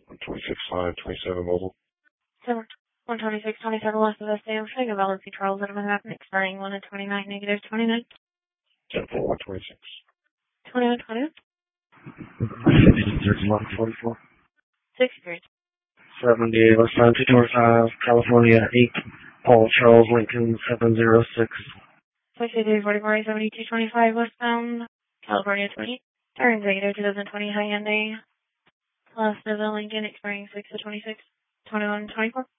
26-5-27 mobile. 126-27 west of SAM, showing a valid C. Charles at a Manhattan, expiring 1 at 29, negative 29. 10-4-126. 21-20. 61-44. 63. 78 West Line 225, California 8, Paul Charles Lincoln 706. 63-44, 72-25 westbound, California 20. Turn negative 2020 Hyundai. Plus the Lincoln expiring 6 at 26. 21-24.